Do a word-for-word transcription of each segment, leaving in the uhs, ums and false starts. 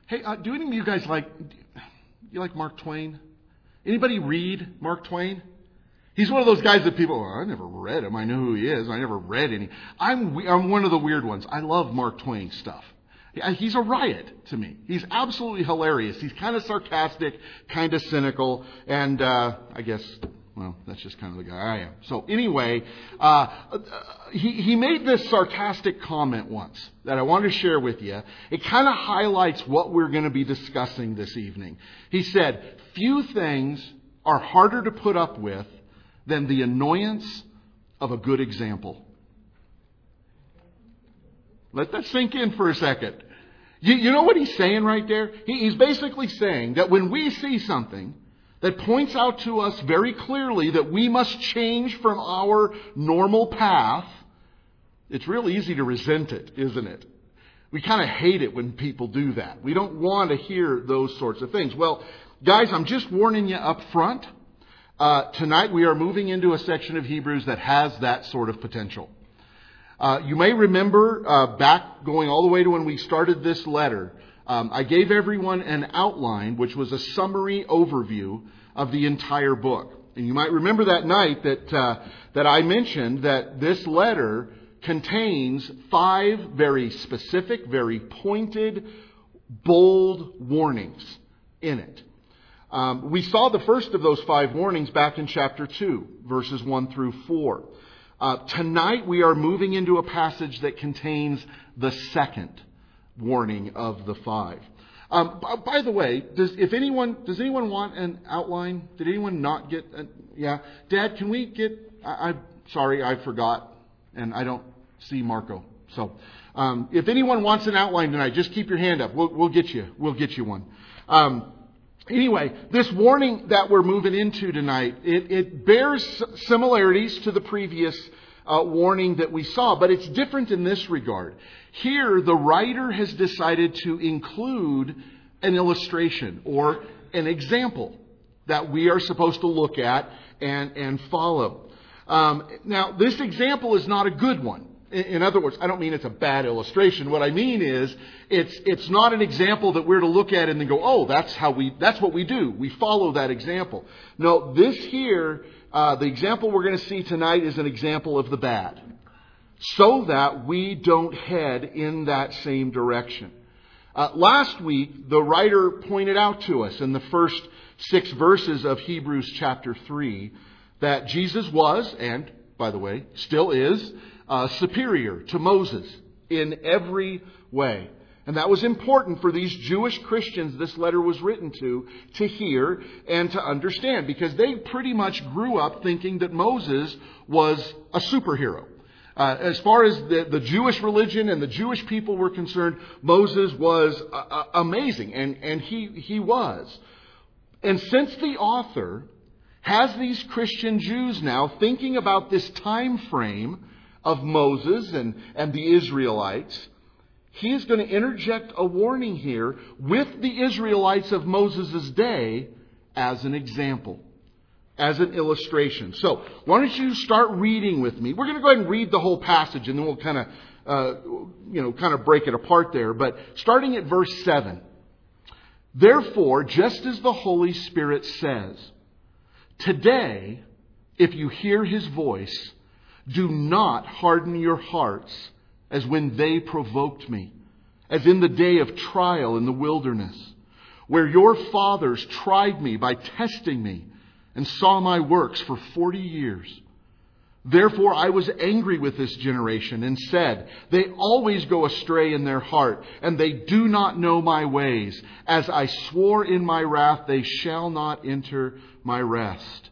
Hey, uh, do any of you guys like, you like Mark Twain? Anybody read Mark Twain? He's one of those guys that people, oh, I never read him. I know who he is. I never read any. I'm, I'm one of the weird ones. I love Mark Twain stuff. He's a riot to me. He's absolutely hilarious. He's kind of sarcastic, kind of cynical, and uh, I guess, well, that's just kind of the guy I am. So anyway, uh, he, he made this sarcastic comment once that I wanted to share with you. It kind of highlights what we're going to be discussing this evening. He said, few things are harder to put up with than the annoyance of a good example. Let that sink in for a second. You, you know what he's saying right there? He, he's basically saying that when we see something that points out to us very clearly that we must change from our normal path, it's real easy to resent it, isn't it? We kind of hate it when people do that. We don't want to hear those sorts of things. Well, guys, I'm just warning you up front. Uh, tonight we are moving into a section of Hebrews that has that sort of potential. Uh, you may remember uh, back going all the way to when we started this letter, um, I gave everyone an outline, which was a summary overview of the entire book. And you might remember that night that uh, that I mentioned that this letter contains five very specific, very pointed, bold warnings in it. Um, we saw the first of those five warnings back in chapter two, verses one through four. Uh, tonight we are moving into a passage that contains the second warning of the five. Um, b- by the way, does if anyone does anyone want an outline? Did anyone not get? A, yeah, Dad, can we get? I, I'm sorry, I forgot, and I don't see Marco. So, um, if anyone wants an outline tonight, just keep your hand up. We'll, we'll get you. We'll get you one. Um, Anyway, this warning that we're moving into tonight, it, it bears similarities to the previous uh, warning that we saw, but it's different in this regard. Here, the writer has decided to include an illustration or an example that we are supposed to look at and, and follow. Um, now, this example is not a good one. In other words, I don't mean it's a bad illustration. What I mean is it's it's not an example that we're to look at and then go, oh, that's how we that's what we do. We follow that example. No, this here, uh, the example we're going to see tonight is an example of the bad, so that we don't head in that same direction. Uh, last week, the writer pointed out to us in the first six verses of Hebrews chapter three that Jesus was, and by the way, still is, Uh, superior to Moses in every way. And that was important for these Jewish Christians this letter was written to, to hear and to understand, because they pretty much grew up thinking that Moses was a superhero. Uh, as far as the, the Jewish religion and the Jewish people were concerned, Moses was uh, uh, amazing, and, and he, he was. And since the author has these Christian Jews now thinking about this time frame of Moses and, and the Israelites, he is going to interject a warning here with the Israelites of Moses' day as an example, as an illustration. So, why don't you start reading with me? We're going to go ahead and read the whole passage, and then we'll kind of, uh, you know, kind of break it apart there. But starting at verse seven. Therefore, just as the Holy Spirit says, today, if you hear His voice, do not harden your hearts as when they provoked me, as in the day of trial in the wilderness, where your fathers tried me by testing me and saw my works for forty years. Therefore I was angry with this generation and said, they always go astray in their heart, and they do not know my ways. As I swore in my wrath, they shall not enter my rest.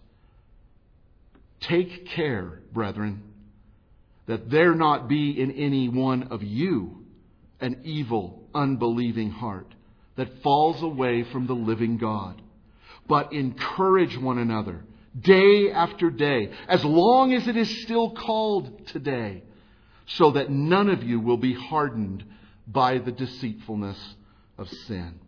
Take care, brethren, that there not be in any one of you an evil, unbelieving heart that falls away from the living God. But encourage one another day after day, as long as it is still called today, so that none of you will be hardened by the deceitfulness of sin.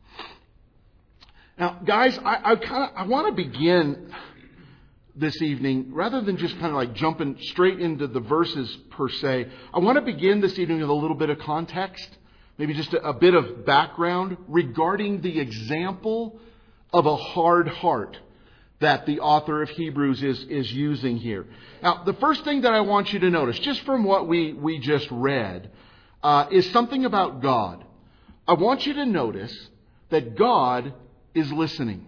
Now, guys, I, I kind of I want to begin this evening, rather than just kind of like jumping straight into the verses per se, I want to begin this evening with a little bit of context, maybe just a, a bit of background regarding the example of a hard heart that the author of Hebrews is, is using here. Now, the first thing that I want you to notice, just from what we, we just read, uh, is something about God. I want you to notice that God is listening.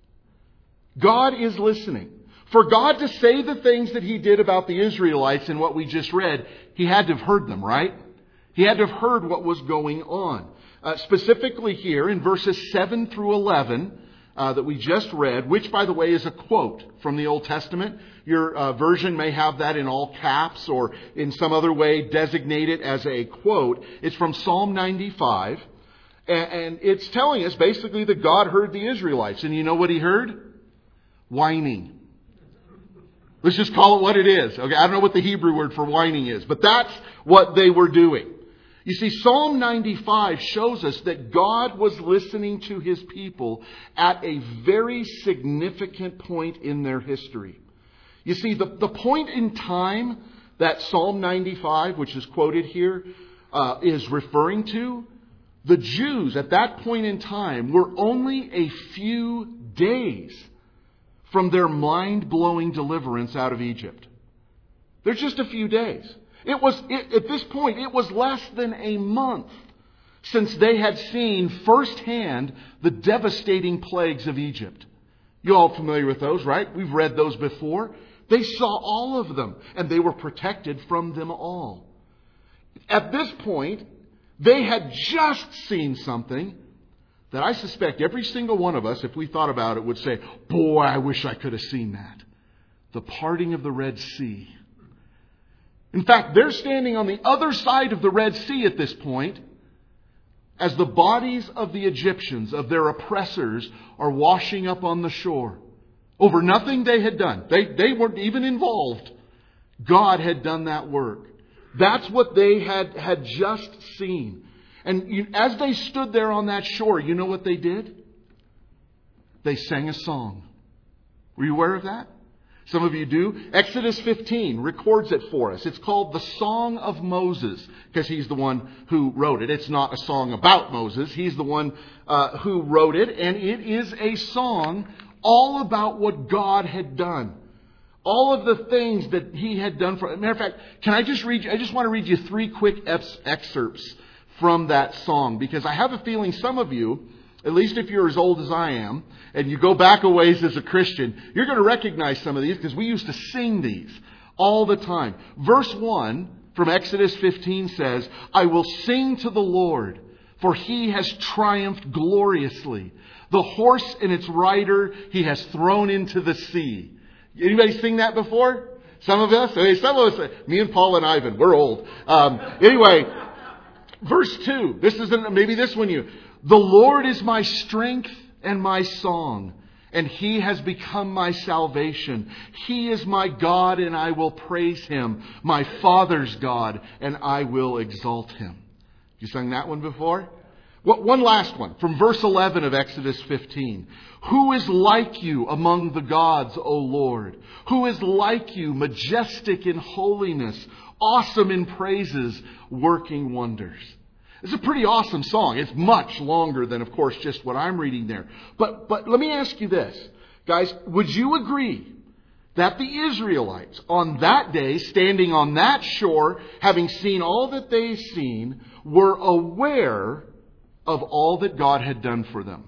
God is listening. For God to say the things that He did about the Israelites in what we just read, He had to have heard them, right? He had to have heard what was going on. Uh, specifically here in verses seven through eleven, Uh, that we just read, which, by the way, is a quote from the Old Testament. Your uh, version may have that in all caps or in some other way designate it as a quote. It's from Psalm ninety-five. And, and it's telling us basically that God heard the Israelites. And you know what He heard? Whining. Let's just call it what it is. Okay, I don't know what the Hebrew word for whining is, but that's what they were doing. You see, Psalm ninety-five shows us that God was listening to His people at a very significant point in their history. You see, the, the point in time that Psalm ninety-five, which is quoted here, uh, is referring to, the Jews at that point in time were only a few days from their mind-blowing deliverance out of Egypt. They're just a few days. It was, it, at this point, it was less than a month since they had seen firsthand the devastating plagues of Egypt. You're all familiar with those, right? We've read those before. They saw all of them, and they were protected from them all. At this point, they had just seen something that I suspect every single one of us, if we thought about it, would say, boy, I wish I could have seen that. The parting of the Red Sea. In fact, they're standing on the other side of the Red Sea at this point as the bodies of the Egyptians, of their oppressors, are washing up on the shore over nothing they had done. They, they weren't even involved. God had done that work. That's what they had, had just seen. And you, as they stood there on that shore, you know what they did? They sang a song. Were you aware of that? Some of you do. Exodus fifteen records it for us. It's called the Song of Moses because he's the one who wrote it. It's not a song about Moses. He's the one uh, who wrote it. And it is a song all about what God had done. All of the things that He had done for... As a matter of fact, can I just read you... I just want to read you three quick ex- excerpts from that song because I have a feeling some of you, at least if you're as old as I am, and you go back a ways as a Christian, you're going to recognize some of these because we used to sing these all the time. Verse one from Exodus fifteen says, I will sing to the Lord, for He has triumphed gloriously. The horse and its rider He has thrown into the sea. Anybody sing that before? Some of us? Okay, some of us, me and Paul and Ivan, we're old. Um, anyway, verse two, this isn't, maybe this one you... The Lord is my strength and my song, and He has become my salvation. He is my God, and I will praise Him, my Father's God, and I will exalt Him. You sung that one before? Well, one last one from verse eleven of Exodus fifteen. Who is like you among the gods, O Lord? Who is like you, majestic in holiness, awesome in praises, working wonders? It's a pretty awesome song. It's much longer than, of course, just what I'm reading there. But but let me ask you this. Guys, would you agree that the Israelites on that day, standing on that shore, having seen all that they've seen, were aware of all that God had done for them?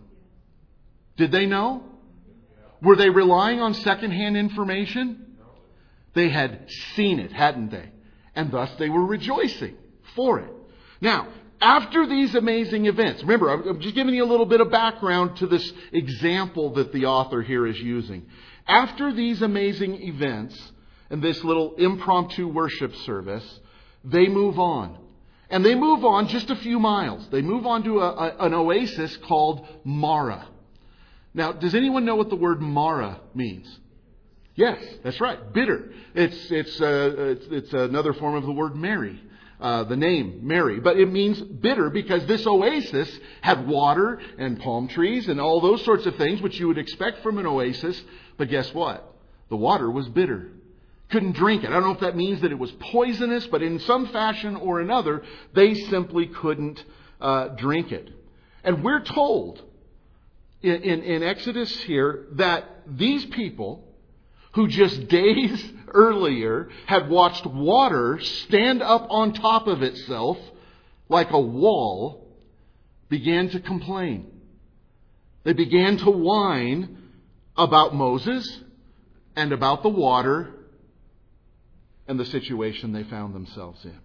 Did they know? Were they relying on secondhand information? They had seen it, hadn't they? And thus they were rejoicing for it. Now, after these amazing events, remember, I'm just giving you a little bit of background to this example that the author here is using. After these amazing events and this little impromptu worship service, they move on. And they move on just a few miles. They move on to a, a, an oasis called Marah. Now, does anyone know what the word Marah means? Yes, that's right. Bitter. It's, it's, uh, it's, it's another form of the word Mary. Uh, the name Mary, but it means bitter because this oasis had water and palm trees and all those sorts of things which you would expect from an oasis. But guess what? The water was bitter. Couldn't drink it. I don't know if that means that it was poisonous, but in some fashion or another, they simply couldn't uh, drink it. And we're told in, in, in Exodus here that these people who just days earlier had watched water stand up on top of itself like a wall began to complain. They began to whine about Moses and about the water and the situation they found themselves in.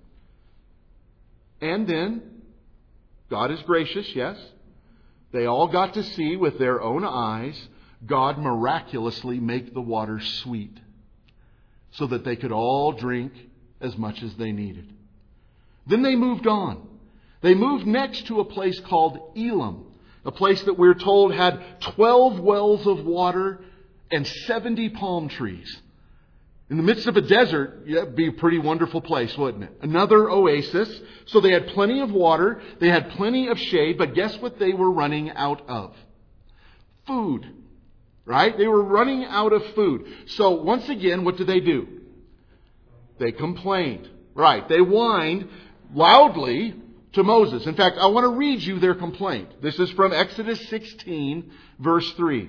And then, God is gracious, yes. They all got to see with their own eyes God miraculously make the water sweet so that they could all drink as much as they needed. Then they moved on. They moved next to a place called Elim, a place that we're told had twelve wells of water and seventy palm trees. In the midst of a desert, yeah, it'd be a pretty wonderful place, wouldn't it? Another oasis. So they had plenty of water, they had plenty of shade, but guess what they were running out of? Food. Right? They were running out of food. So once again, what did they do? They complained. Right. They whined loudly to Moses. In fact, I want to read you their complaint. This is from Exodus sixteen, verse three.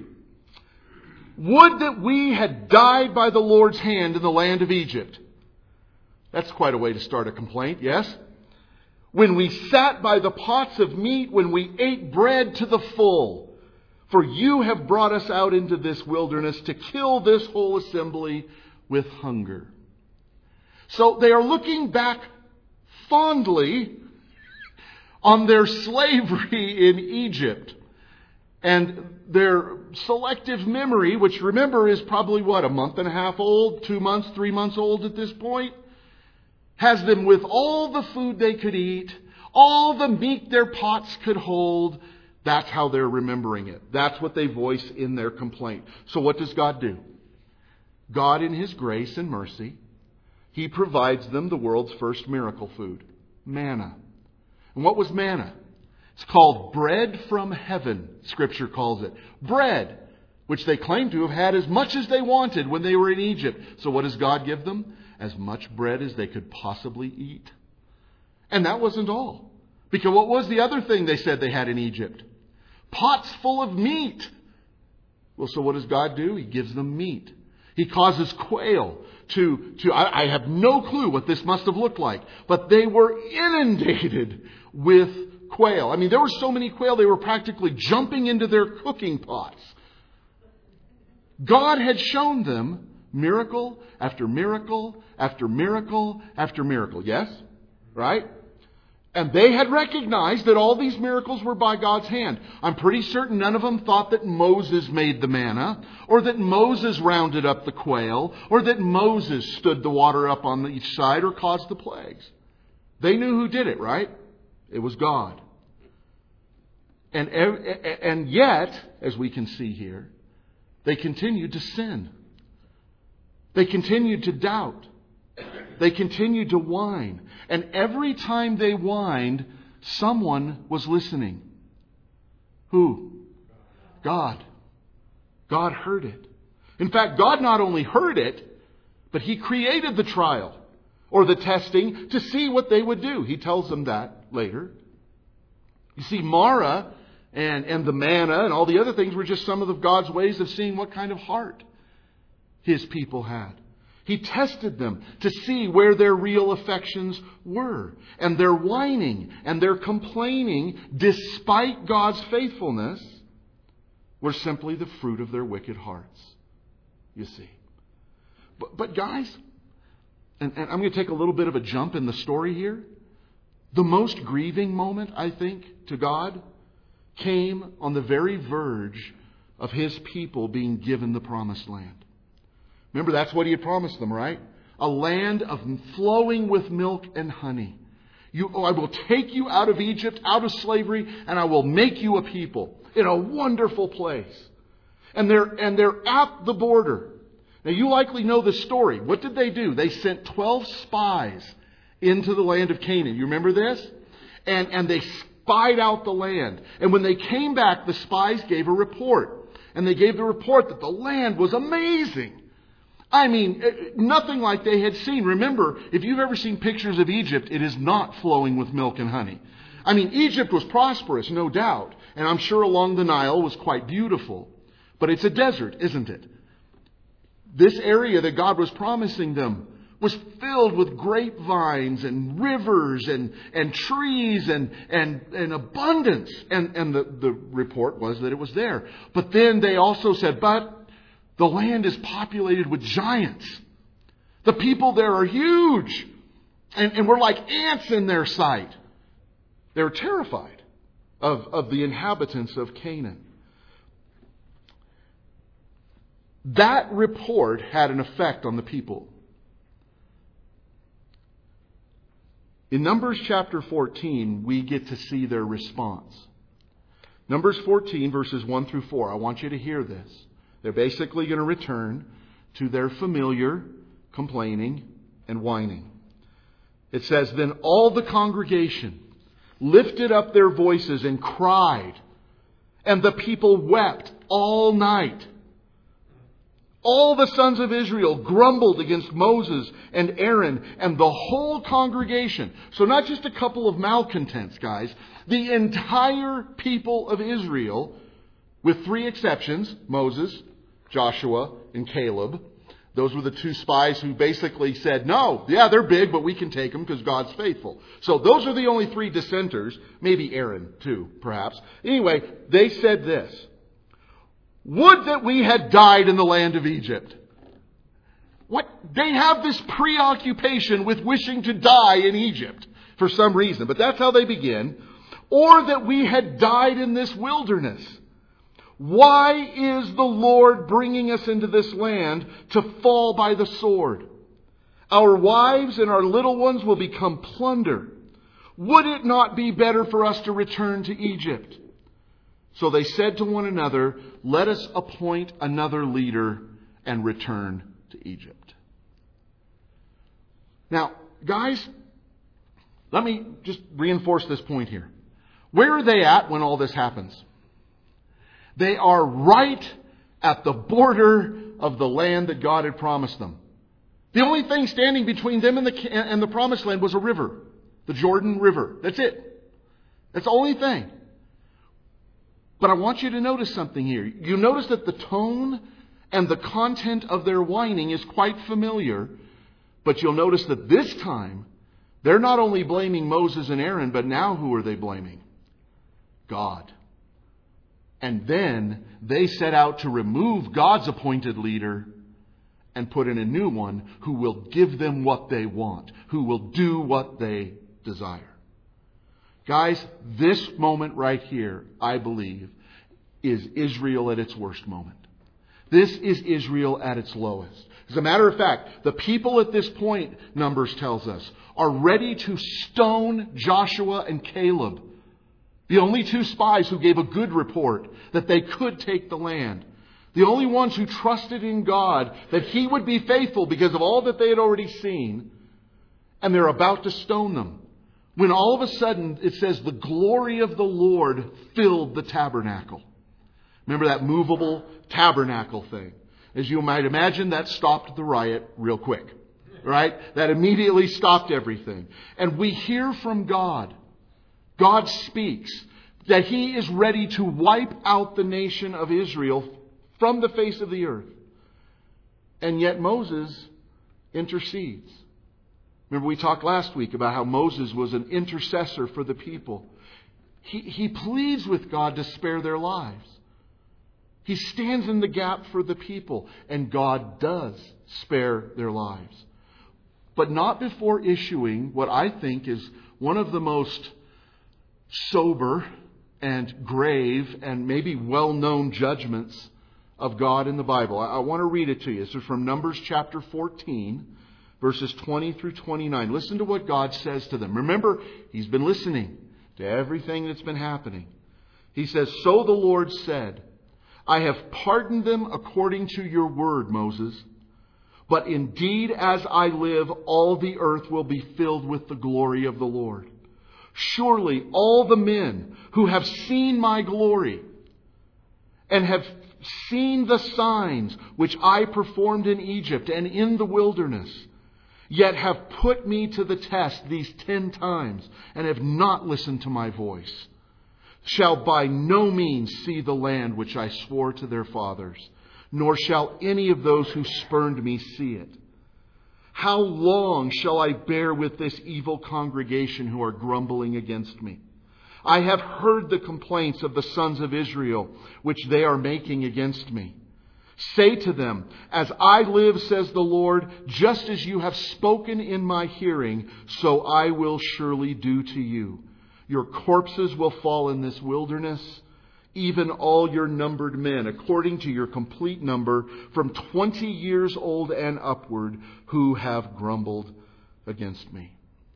Would that we had died by the Lord's hand in the land of Egypt. That's quite a way to start a complaint, yes? When we sat by the pots of meat, when we ate bread to the full. For you have brought us out into this wilderness to kill this whole assembly with hunger. So they are looking back fondly on their slavery in Egypt. And their selective memory, which remember is probably what, a month and a half old, two months, three months old at this point, has them with all the food they could eat, all the meat their pots could hold. That's how they're remembering it. That's what they voice in their complaint. So what does God do? God, in His grace and mercy, He provides them the world's first miracle food, manna. And what was manna? It's called bread from heaven, Scripture calls it. Bread, which they claim to have had as much as they wanted when they were in Egypt. So what does God give them? As much bread as they could possibly eat. And that wasn't all. Because what was the other thing they said they had in Egypt? Pots full of meat. Well, so what does God do? He gives them meat. He causes quail to, to I, I have no clue what this must have looked like, but they were inundated with quail. I mean, there were so many quail, they were practically jumping into their cooking pots. God had shown them miracle after miracle after miracle after miracle. Yes? Right? And they had recognized that all these miracles were by God's hand. I'm pretty certain none of them thought that Moses made the manna, or that Moses rounded up the quail, or that Moses stood the water up on each side or caused the plagues. They knew who did it, right? It was God. And, and yet, as we can see here, they continued to sin. They continued to doubt. They continued to whine. And every time they whined, someone was listening. Who? God. God heard it. In fact, God not only heard it, but He created the trial or the testing to see what they would do. He tells them that later. You see, Mara and, and the manna and all the other things were just some of the God's ways of seeing what kind of heart His people had. He tested them to see where their real affections were. And their whining and their complaining, despite God's faithfulness, were simply the fruit of their wicked hearts. You see. But, but guys, and, and I'm going to take a little bit of a jump in the story here. The most grieving moment, I think, to God came on the very verge of His people being given the promised land. Remember, that's what He had promised them, right? A land of flowing with milk and honey. You, oh, I will take you out of Egypt, out of slavery, and I will make you a people in a wonderful place. And they're, and they're at the border. Now, you likely know the story. What did they do? They sent twelve spies into the land of Canaan. You remember this? And, and they spied out the land. And when they came back, the spies gave a report. And they gave the report that the land was amazing. I mean, nothing like they had seen. Remember, if you've ever seen pictures of Egypt, it is not flowing with milk and honey. I mean, Egypt was prosperous, no doubt. And I'm sure along the Nile was quite beautiful. But it's a desert, isn't it? This area that God was promising them was filled with grapevines and rivers and, and trees and, and, and abundance. And, and the, the report was that it was there. But then they also said, but the land is populated with giants. The people there are huge. And, and we're like ants in their sight. They're terrified of, of the inhabitants of Canaan. That report had an effect on the people. In Numbers chapter fourteen, we get to see their response. Numbers fourteen, verses one through four. I want you to hear this. They're basically going to return to their familiar complaining and whining. It says, then all the congregation lifted up their voices and cried, and the people wept all night. All the sons of Israel grumbled against Moses and Aaron and the whole congregation. So not just a couple of malcontents, guys. The entire people of Israel, with three exceptions, Moses, Joshua, and Caleb. Those were the two spies who basically said, no, yeah, they're big, but we can take them because God's faithful. So those are the only three dissenters. Maybe Aaron, too, perhaps. Anyway, they said this. Would that we had died in the land of Egypt. What? They have this preoccupation with wishing to die in Egypt for some reason. But that's how they begin. Or that we had died in this wilderness. Why is the Lord bringing us into this land to fall by the sword? Our wives and our little ones will become plunder. Would it not be better for us to return to Egypt? So they said to one another, let us appoint another leader and return to Egypt. Now, guys, let me just reinforce this point here. Where are they at when all this happens? They are right at the border of the land that God had promised them. The only thing standing between them and the, and the promised land was a river. The Jordan River. That's it. That's the only thing. But I want you to notice something here. You notice that the tone and the content of their whining is quite familiar. But you'll notice that this time, they're not only blaming Moses and Aaron, but now who are they blaming? God. And then they set out to remove God's appointed leader and put in a new one who will give them what they want, who will do what they desire. Guys, this moment right here, I believe, is Israel at its worst moment. This is Israel at its lowest. As a matter of fact, the people at this point, Numbers tells us, are ready to stone Joshua and Caleb. The only two spies who gave a good report that they could take the land. The only ones who trusted in God that He would be faithful because of all that they had already seen. And they're about to stone them. When all of a sudden it says the glory of the Lord filled the tabernacle. Remember that movable tabernacle thing? As you might imagine, that stopped the riot real quick. Right? That immediately stopped everything. And we hear from God. God speaks that He is ready to wipe out the nation of Israel from the face of the earth. And yet Moses intercedes. Remember we talked last week about how Moses was an intercessor for the people. He, he pleads with God to spare their lives. He stands in the gap for the people. And God does spare their lives. But not before issuing what I think is one of the most sober and grave and maybe well-known judgments of God in the Bible. I, I want to read it to you. This is from Numbers chapter fourteen, verses twenty through twenty-nine. Listen to what God says to them. Remember, He's been listening to everything that's been happening. He says, so the Lord said, I have pardoned them according to your word, Moses. But indeed, as I live, all the earth will be filled with the glory of the Lord. Surely all the men who have seen my glory and have seen the signs which I performed in Egypt and in the wilderness yet have put me to the test these ten times, and have not listened to my voice, shall by no means see the land which I swore to their fathers, nor shall any of those who spurned me see it. How long shall I bear with this evil congregation who are grumbling against me? I have heard the complaints of the sons of Israel, which they are making against me. Say to them, as I live, says the Lord, just as you have spoken in my hearing, so I will surely do to you. Your corpses will fall in this wilderness, even all your numbered men, according to your complete number, from twenty years old and upward, who have grumbled against me.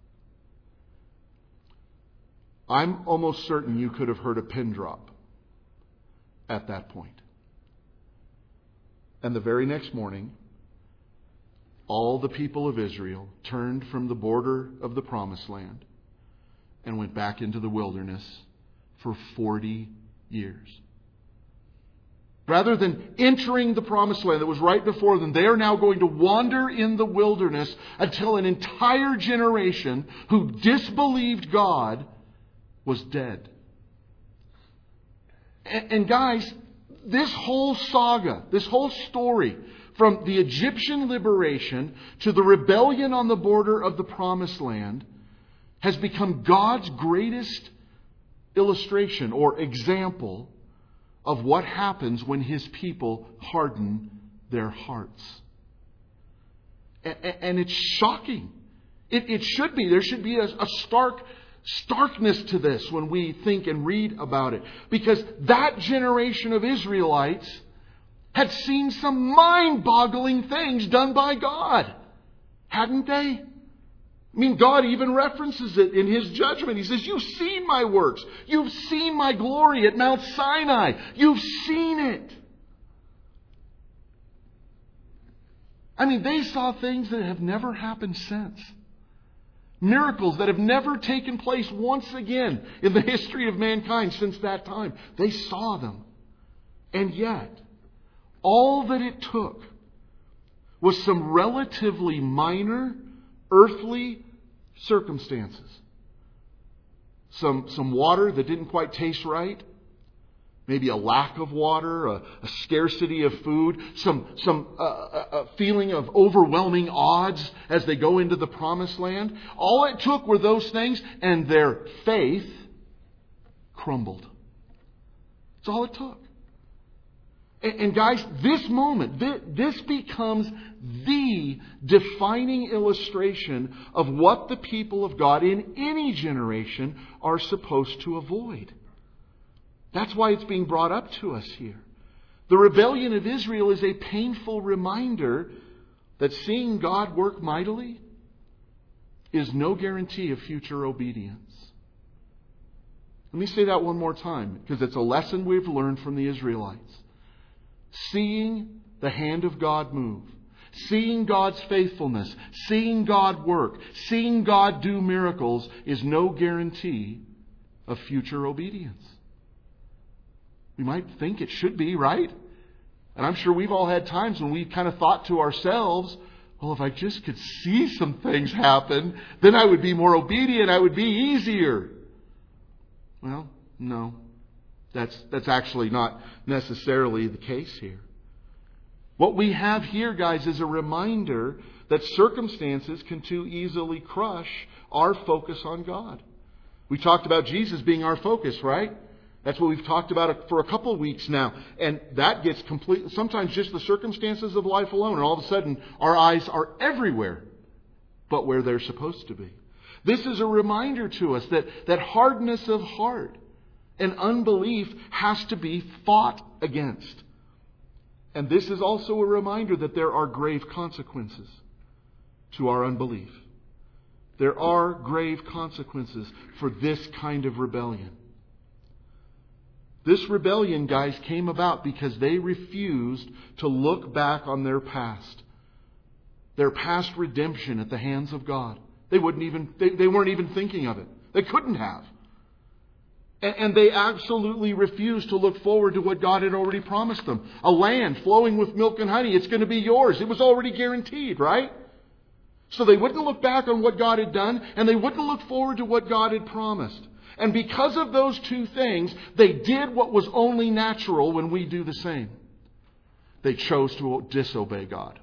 I'm almost certain you could have heard a pin drop at that point. And the very next morning, all the people of Israel turned from the border of the Promised Land and went back into the wilderness for forty years. Rather than entering the Promised Land that was right before them, they are now going to wander in the wilderness until an entire generation who disbelieved God was dead. And, and guys, this whole saga, this whole story, from the Egyptian liberation to the rebellion on the border of the Promised Land, has become God's greatest illustration or example of what happens when His people harden their hearts. And it's shocking. It, it should be. There should be a, a stark starkness to this when we think and read about it. Because that generation of Israelites had seen some mind-boggling things done by God. Hadn't they? I mean, God even references it in His judgment. He says, you've seen my works. You've seen my glory at Mount Sinai. You've seen it. I mean, they saw things that have never happened since. Miracles that have never taken place once again in the history of mankind since that time. They saw them. And yet, all that it took was some relatively minor earthly circumstances. Some, some water that didn't quite taste right. Maybe a lack of water, a, a scarcity of food, some, some uh, a feeling of overwhelming odds as they go into the Promised Land. All it took were those things, and their faith crumbled. That's all it took. And, and guys, this moment, this, this becomes the defining illustration of what the people of God in any generation are supposed to avoid. That's why it's being brought up to us here. The rebellion of Israel is a painful reminder that seeing God work mightily is no guarantee of future obedience. Let me say that one more time, because it's a lesson we've learned from the Israelites. Seeing the hand of God move, seeing God's faithfulness, seeing God work, seeing God do miracles is no guarantee of future obedience. We might think it should be, right? And I'm sure we've all had times when we kind of thought to ourselves, well, if I just could see some things happen, then I would be more obedient. I would be easier. Well, no. That's, that's actually not necessarily the case here. What we have here, guys, is a reminder that circumstances can too easily crush our focus on God. We talked about Jesus being our focus, right? That's what we've talked about for a couple of weeks now. And that gets complete. Sometimes just the circumstances of life alone. And all of a sudden, our eyes are everywhere but where they're supposed to be. This is a reminder to us that, that hardness of heart and unbelief has to be fought against. And this is also a reminder that there are grave consequences to our unbelief. There are grave consequences for this kind of rebellion. This rebellion, guys, came about because they refused to look back on their past. Their past redemption at the hands of God. They wouldn't even, they, they weren't even thinking of it. They couldn't have. And, and they absolutely refused to look forward to what God had already promised them. A land flowing with milk and honey. It's going to be yours. It was already guaranteed, right? So they wouldn't look back on what God had done, and they wouldn't look forward to what God had promised. And because of those two things, they did what was only natural when we do the same. They chose to disobey God.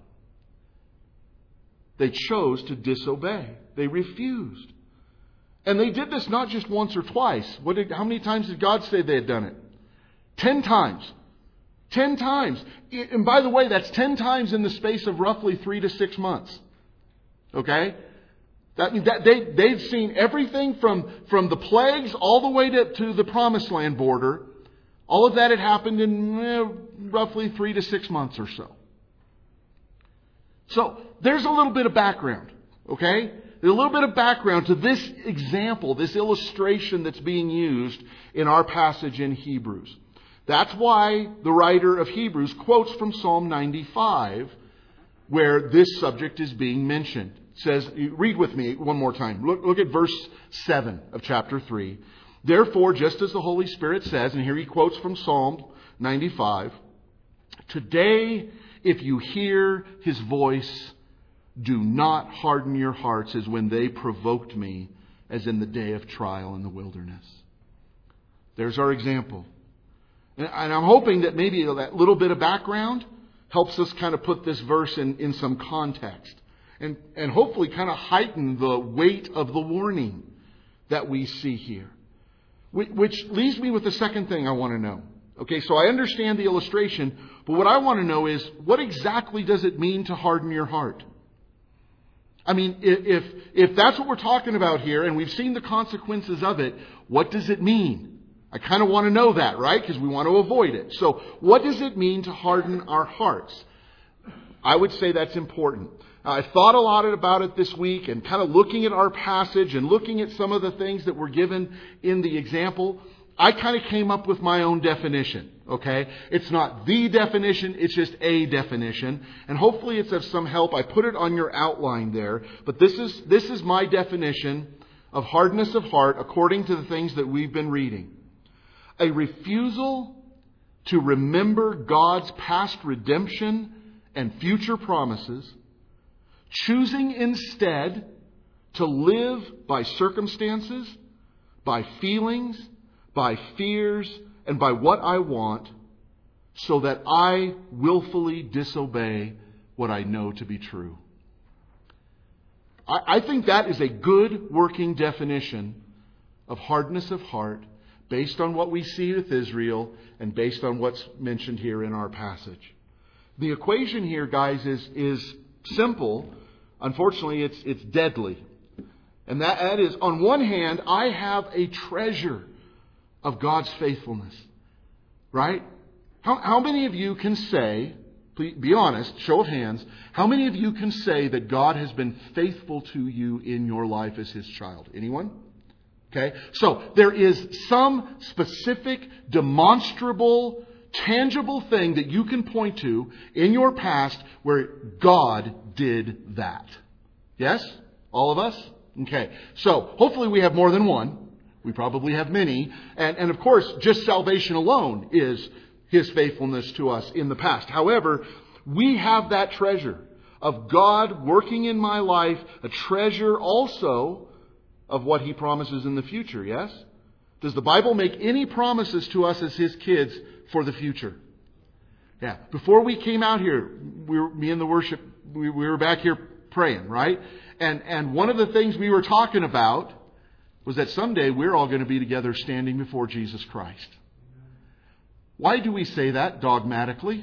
They chose to disobey. They refused. And they did this not just once or twice. What did, how many times did God say they had done it? Ten times. Ten times. And by the way, that's ten times in the space of roughly three to six months. Okay? That means that they, they've seen everything from, from the plagues all the way to, to the promised land border. All of that had happened in eh, roughly three to six months or so. So, there's a little bit of background. Okay? There's a little bit of background to this example, this illustration that's being used in our passage in Hebrews. That's why the writer of Hebrews quotes from Psalm ninety-five, where this subject is being mentioned. It says, read with me one more time. Look, look at verse seven of chapter three. Therefore, just as the Holy Spirit says, and here he quotes from Psalm ninety-five, today, if you hear His voice, do not harden your hearts as when they provoked me, as in the day of trial in the wilderness. There's our example. And I'm hoping that maybe that little bit of background helps us kind of put this verse in, in some context. And, and hopefully kind of heighten the weight of the warning that we see here. Which leaves me with the second thing I want to know. Okay, so I understand the illustration, but what I want to know is, what exactly does it mean to harden your heart? I mean, if, if that's what we're talking about here, and we've seen the consequences of it, what does it mean? I kind of want to know that, right? Because we want to avoid it. So, what does it mean to harden our hearts? I would say that's important. I thought a lot about it this week, and kind of looking at our passage and looking at some of the things that were given in the example, I kind of came up with my own definition. Okay? It's not the definition, it's just a definition. And hopefully it's of some help. I put it on your outline there. But this is, this is my definition of hardness of heart according to the things that we've been reading. A refusal to remember God's past redemption and future promises, choosing instead to live by circumstances, by feelings, by fears, and by what I want, so that I willfully disobey what I know to be true. I, I think that is a good working definition of hardness of heart, based on what we see with Israel and based on what's mentioned here in our passage. The equation here, guys, is, is simple. Unfortunately, it's, it's deadly. And that, that is, on one hand, I have a treasure of God's faithfulness. Right? How, how many of you can say, please be honest, show of hands, how many of you can say that God has been faithful to you in your life as His child? Anyone? Okay? So, there is some specific, demonstrable, tangible thing that you can point to in your past where God did that. Yes? All of us? Okay. So, hopefully we have more than one. We probably have many. And, and of course, just salvation alone is His faithfulness to us in the past. However, we have that treasure of God working in my life, a treasure also of what He promises in the future, yes? Does the Bible make any promises to us as His kids for the future? Yeah. Before we came out here, we were, me and the worship, we, we were back here praying, right? And, and one of the things we were talking about was that someday we're all going to be together standing before Jesus Christ. Why do we say that dogmatically?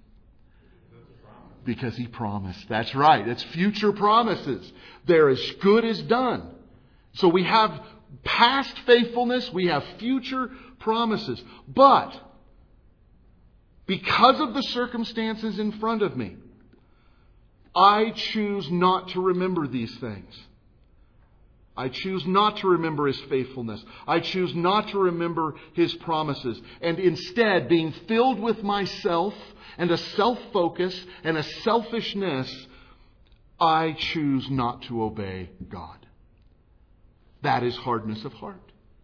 Because He promised. That's right. It's future promises. They're as good as done. So we have past faithfulness, we have future promises. But because of the circumstances in front of me, I choose not to remember these things. I choose not to remember His faithfulness. I choose not to remember His promises. And instead, being filled with myself and a self-focus and a selfishness, I choose not to obey God. That is hardness of heart.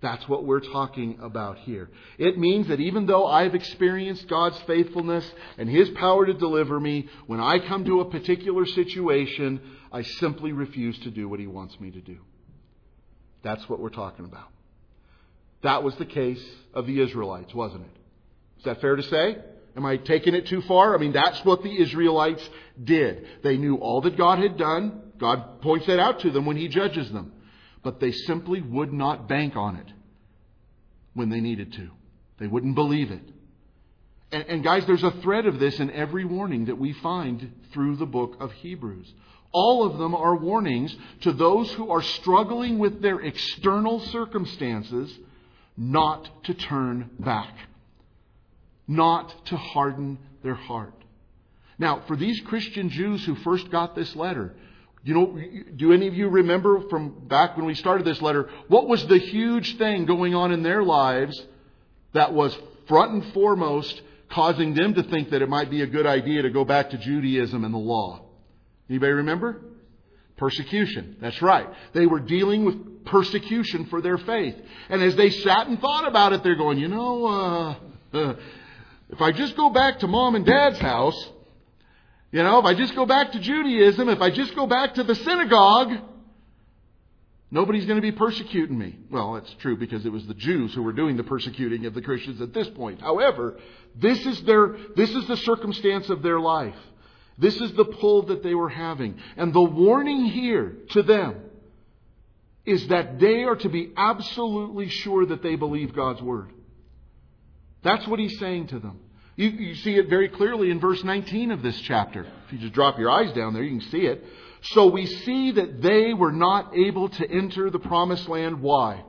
That's what we're talking about here. It means that even though I've experienced God's faithfulness and His power to deliver me, when I come to a particular situation, I simply refuse to do what He wants me to do. That's what we're talking about. That was the case of the Israelites, wasn't it? Is that fair to say? Am I taking it too far? I mean, that's what the Israelites did. They knew all that God had done. God points that out to them when He judges them. But they simply would not bank on it when they needed to. They wouldn't believe it. And, and guys, there's a thread of this in every warning that we find through the book of Hebrews. All of them are warnings to those who are struggling with their external circumstances not to turn back. Not to harden their heart. Now, for these Christian Jews who first got this letter, you know, do any of you remember from back when we started this letter, what was the huge thing going on in their lives that was front and foremost causing them to think that it might be a good idea to go back to Judaism and the law? Anybody remember? Persecution. That's right. They were dealing with persecution for their faith. And as they sat and thought about it, they're going, you know, uh, uh, if I just go back to Mom and Dad's house, you know, if I just go back to Judaism, if I just go back to the synagogue, nobody's going to be persecuting me. Well, that's true because it was the Jews who were doing the persecuting of the Christians at this point. However, this is their, this is the circumstance of their life. This is the pull that they were having. And the warning here to them is that they are to be absolutely sure that they believe God's Word. That's what He's saying to them. You, you see it very clearly in verse nineteen of this chapter. If you just drop your eyes down there, you can see it. So we see that they were not able to enter the promised land. Why?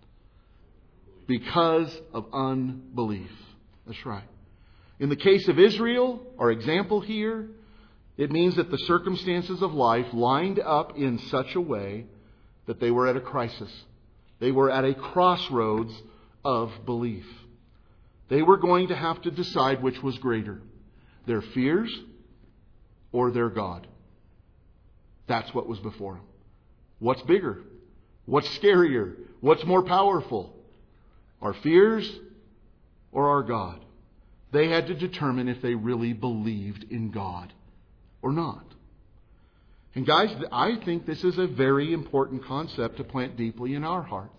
Because of unbelief. That's right. In the case of Israel, our example here, it means that the circumstances of life lined up in such a way that they were at a crisis. They were at a crossroads of belief. They were going to have to decide which was greater, their fears or their God. That's what was before them. What's bigger? What's scarier? What's more powerful? Our fears or our God? They had to determine if they really believed in God or not. And guys, I think this is a very important concept to plant deeply in our hearts.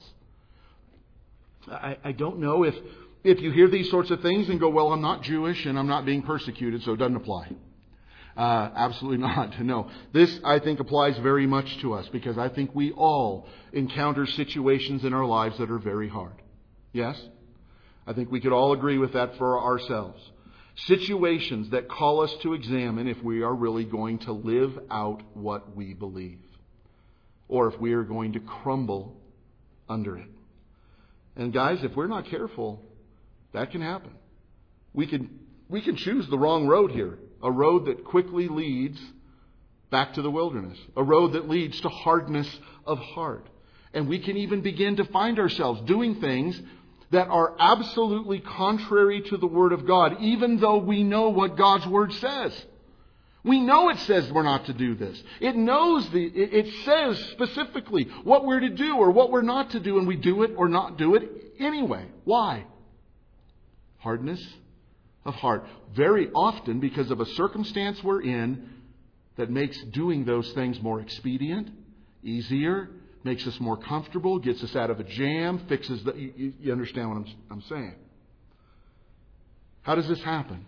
I, I don't know if, if you hear these sorts of things and go, well, I'm not Jewish and I'm not being persecuted, so it doesn't apply. Uh, absolutely not. No. This, I think, applies very much to us because I think we all encounter situations in our lives that are very hard. Yes? I think we could all agree with that for ourselves. Situations that call us to examine if we are really going to live out what we believe, or if we are going to crumble under it. And guys, if we're not careful, that can happen. We can we can choose the wrong road here, a road that quickly leads back to the wilderness, a road that leads to hardness of heart. And we can even begin to find ourselves doing things that are absolutely contrary to the Word of God, even though we know what God's Word says. We know it says we're not to do this. It knows the, it says specifically what we're to do or what we're not to do, and we do it or not do it anyway. Why? Hardness of heart. Very often because of a circumstance we're in that makes doing those things more expedient, easier, makes us more comfortable, gets us out of a jam, fixes the... You, you understand what I'm, I'm saying. How does this happen?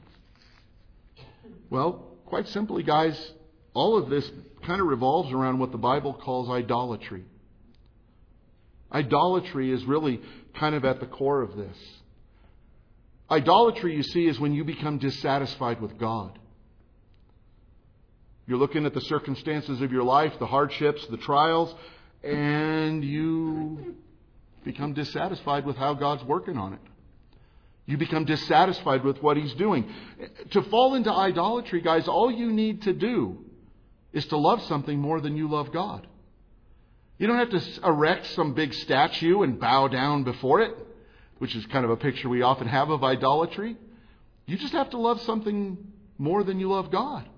Well, quite simply, guys, all of this kind of revolves around what the Bible calls idolatry. Idolatry is really kind of at the core of this. Idolatry, you see, is when you become dissatisfied with God. You're looking at the circumstances of your life, the hardships, the trials, and you become dissatisfied with how God's working on it. You become dissatisfied with what He's doing. To fall into idolatry, guys, all you need to do is to love something more than you love God. You don't have to erect some big statue and bow down before it, which is kind of a picture we often have of idolatry. You just have to love something more than you love God.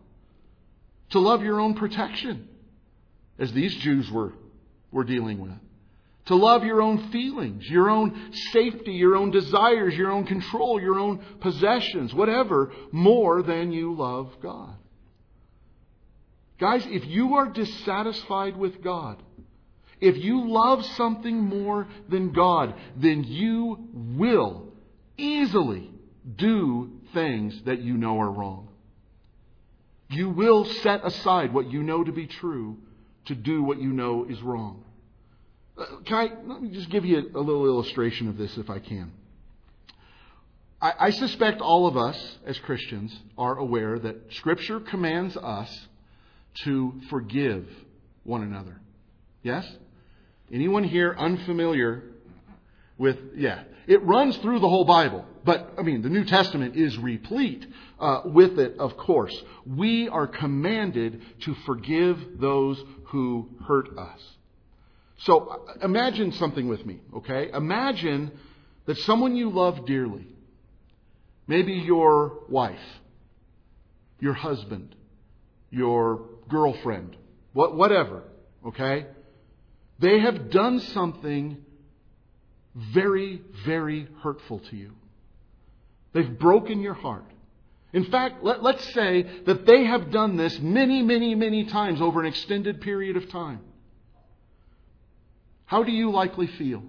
To love your own protection, as these Jews were, were dealing with. To love your own feelings, your own safety, your own desires, your own control, your own possessions, whatever, more than you love God. Guys, if you are dissatisfied with God, if you love something more than God, then you will easily do things that you know are wrong. You will set aside what you know to be true to do what you know is wrong. Can I, let me just give you a, a little illustration of this if I can. I, I suspect all of us as Christians are aware that Scripture commands us to forgive one another. Yes? Anyone here unfamiliar with, yeah, it runs through the whole Bible. But, I mean, the New Testament is replete uh, with it, of course. We are commanded to forgive those who hurt us. So imagine something with me, okay? Imagine that someone you love dearly, maybe your wife, your husband, your girlfriend, what, whatever, okay? They have done something very, very hurtful to you. They've broken your heart. In fact, let, let's say that they have done this many, many, many times over an extended period of time. How do you likely feel?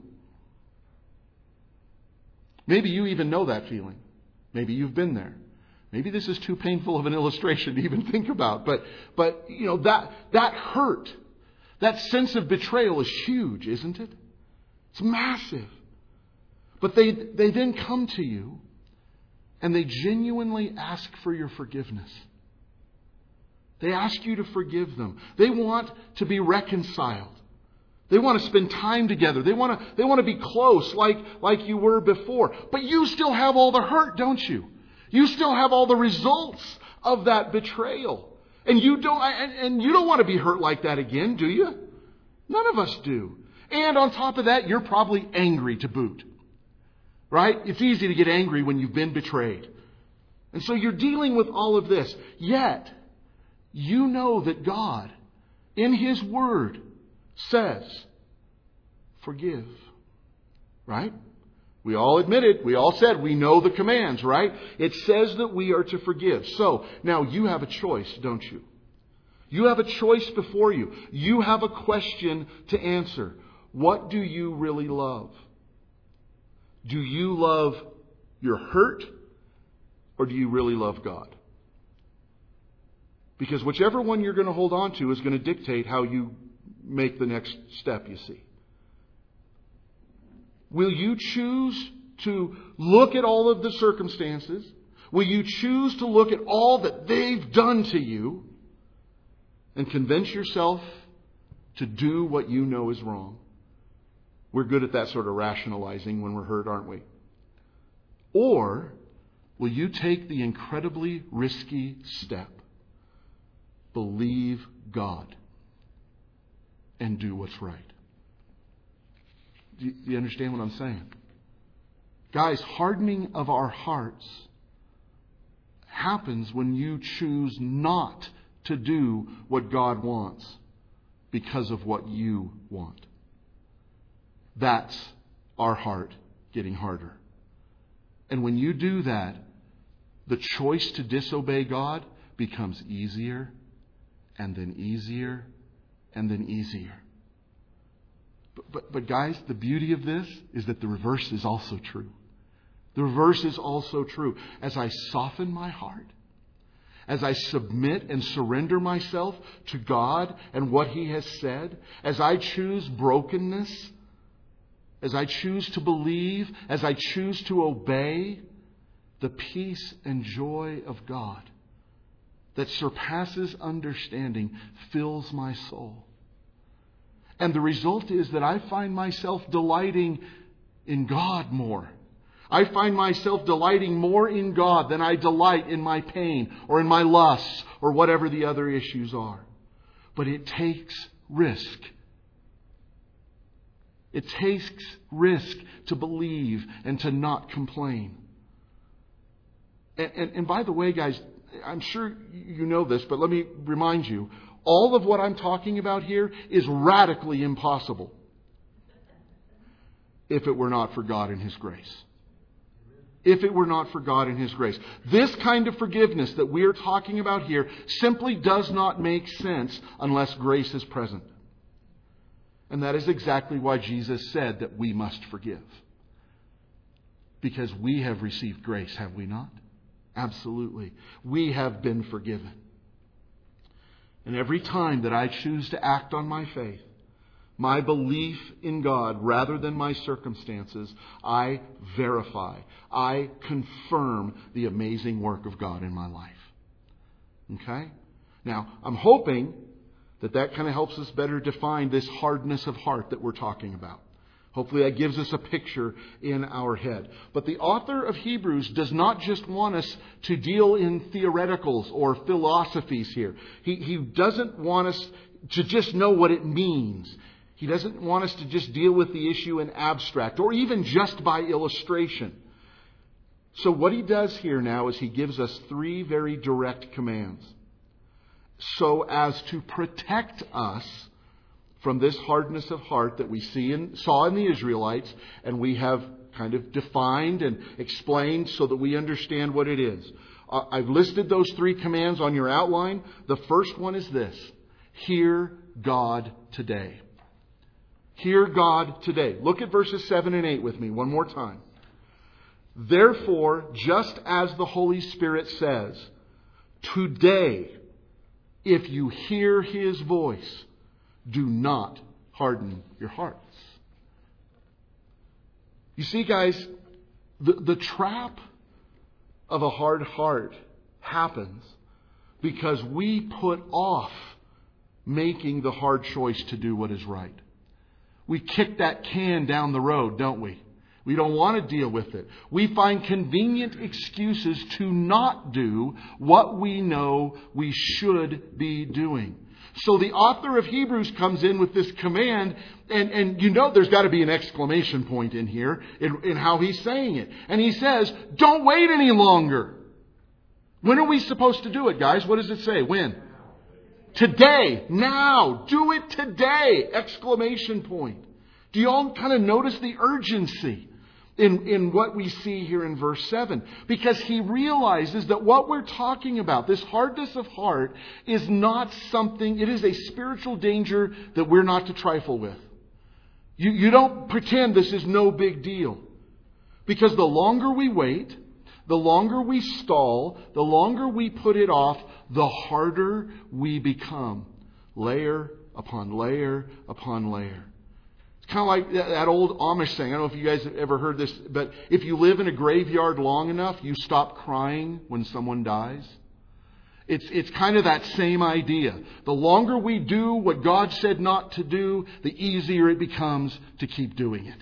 Maybe you even know that feeling. Maybe you've been there. Maybe this is too painful of an illustration to even think about. But, but you know, that, that hurt, that sense of betrayal is huge, isn't it? It's massive. But they, they then come to you and they genuinely ask for your forgiveness. They ask you to forgive them. They want to be reconciled. They want to spend time together. They want to, they want to be close like, like you were before. But you still have all the hurt, don't you? You still have all the results of that betrayal. And you don't, and, and you don't want to be hurt like that again, do you? None of us do. And on top of that, you're probably angry to boot. Right? It's easy to get angry when you've been betrayed. And so you're dealing with all of this. Yet, you know that God, in His Word, says, forgive. Right? We all admit it. We all said we know the commands, right? It says that we are to forgive. So, now you have a choice, don't you? You have a choice before you. You have a question to answer. What do you really love? Do you love your hurt, or do you really love God? Because whichever one you're going to hold on to is going to dictate how you make the next step, you see. Will you choose to look at all of the circumstances? Will you choose to look at all that they've done to you and convince yourself to do what you know is wrong? We're good at that sort of rationalizing when we're hurt, aren't we? Or will you take the incredibly risky step? Believe God and do what's right. Do you, do you understand what I'm saying? Guys, hardening of our hearts happens when you choose not to do what God wants because of what you want. That's our heart getting harder. And when you do that, the choice to disobey God becomes easier and then easier and then easier. But, but, but guys, the beauty of this is that the reverse is also true. The reverse is also true. As I soften my heart, as I submit and surrender myself to God and what He has said, as I choose brokenness, as I choose to believe, as I choose to obey, the peace and joy of God that surpasses understanding fills my soul. And the result is that I find myself delighting in God more. I find myself delighting more in God than I delight in my pain or in my lusts or whatever the other issues are. But it takes risk. It takes risk to believe and to not complain. And, and, and by the way, guys, I'm sure you know this, but let me remind you, all of what I'm talking about here is radically impossible. if it were not for God and His grace. If it were not for God and His grace. This kind of forgiveness that we are talking about here simply does not make sense unless grace is present. And that is exactly why Jesus said that we must forgive. Because we have received grace, have we not? Absolutely. We have been forgiven. And every time that I choose to act on my faith, my belief in God rather than my circumstances, I verify, I confirm the amazing work of God in my life. Okay? Now, I'm hoping that that kind of helps us better define this hardness of heart that we're talking about. Hopefully that gives us a picture in our head. But the author of Hebrews does not just want us to deal in theoreticals or philosophies here. He, he doesn't want us to just know what it means. He doesn't want us to just deal with the issue in abstract or even just by illustration. So what he does here now is he gives us three very direct commands so as to protect us from this hardness of heart that we see and saw in the Israelites, and we have kind of defined and explained so that we understand what it is. Uh, I've listed those three commands on your outline. The first one is this: hear God today. Hear God today. Look at verses seven and eight with me one more time. Therefore, just as the Holy Spirit says, today, if you hear His voice, do not harden your hearts. You see, guys, the, the trap of a hard heart happens because we put off making the hard choice to do what is right. We kick that can down the road, don't we? We don't want to deal with it. We find convenient excuses to not do what we know we should be doing. So the author of Hebrews comes in with this command, and, and you know there's got to be an exclamation point in here in, in how he's saying it. And he says, don't wait any longer. When are we supposed to do it, guys? What does it say? When? Today. Now. Do it today. Exclamation point. Do you all kind of notice the urgency in, in what we see here in verse seven? Because he realizes that what we're talking about, this hardness of heart, is not something, it is a spiritual danger that we're not to trifle with. You, you don't pretend this is no big deal. Because the longer we wait, the longer we stall, the longer we put it off, the harder we become. Layer upon layer upon layer. It's kind of like that old Amish saying. I don't know if you guys have ever heard this, but if you live in a graveyard long enough, you stop crying when someone dies. It's, it's kind of that same idea. The longer we do what God said not to do, the easier it becomes to keep doing it.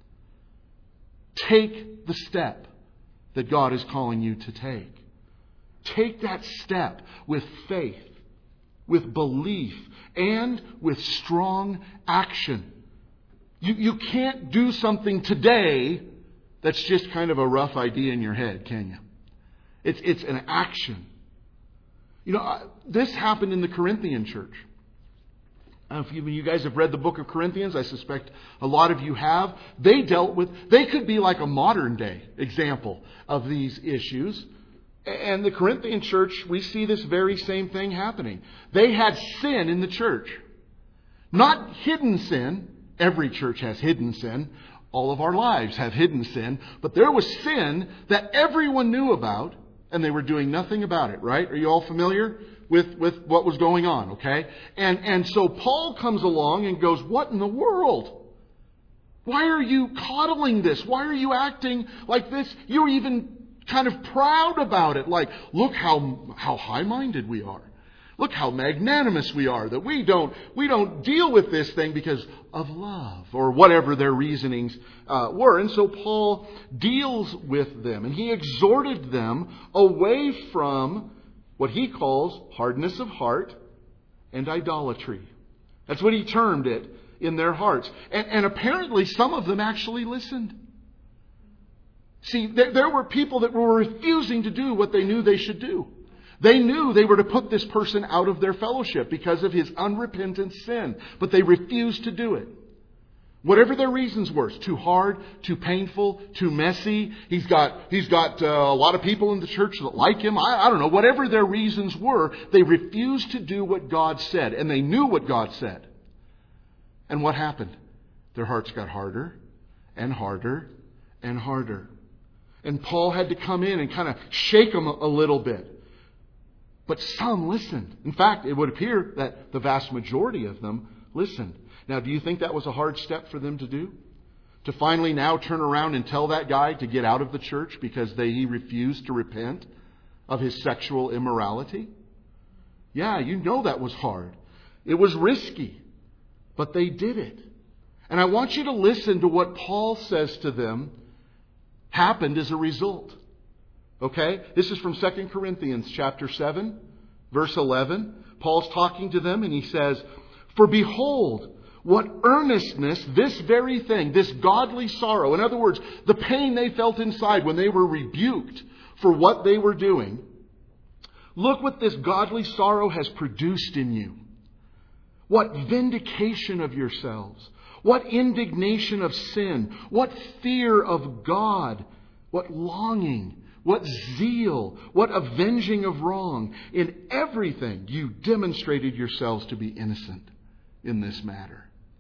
Take the step that God is calling you to take. Take that step with faith, with belief, and with strong action. You, you can't do something today that's just kind of a rough idea in your head, can you? It's, it's an action. You know, this happened in the Corinthian church. If you, you guys have read the book of Corinthians, I suspect a lot of you have. They dealt with, they could be like a modern day example of these issues. And the Corinthian church, we see this very same thing happening. They had sin in the church. Not hidden sin. Every church has hidden sin. All of our lives have hidden sin. But there was sin that everyone knew about, and they were doing nothing about it, right? Are you all familiar with, with what was going on, okay? And, and so Paul comes along and goes, what in the world? Why are you coddling this? Why are you acting like this? You're even kind of proud about it. Like, look how, how high-minded we are. Look how magnanimous we are, that we don't, we don't deal with this thing because of love or whatever their reasonings uh, were. And so Paul deals with them, and he exhorted them away from what he calls hardness of heart and idolatry. That's what he termed it in their hearts. And, and apparently some of them actually listened. See, there, there were people that were refusing to do what they knew they should do. They knew they were to put this person out of their fellowship because of his unrepentant sin, but they refused to do it. Whatever their reasons were, it's too hard, too painful, too messy. He's got he's got uh, a lot of people in the church that like him. I, I don't know. Whatever their reasons were, they refused to do what God said. And they knew what God said. And what happened? Their hearts got harder and harder and harder. And Paul had to come in and kind of shake them a, a little bit. But some listened. In fact, it would appear that the vast majority of them listened. Now, do you think that was a hard step for them to do? To finally now turn around and tell that guy to get out of the church because they, he refused to repent of his sexual immorality? Yeah, you know that was hard. It was risky, but they did it. And I want you to listen to what Paul says to them happened as a result. Okay? This is from Second Corinthians chapter seven, verse eleven. Paul's talking to them and he says, "For behold, what earnestness this very thing, this godly sorrow," in other words, the pain they felt inside when they were rebuked for what they were doing, "look what this godly sorrow has produced in you. What vindication of yourselves. What indignation of sin. What fear of God. What longing. What zeal. What avenging of wrong. In everything you demonstrated yourselves to be innocent in this matter."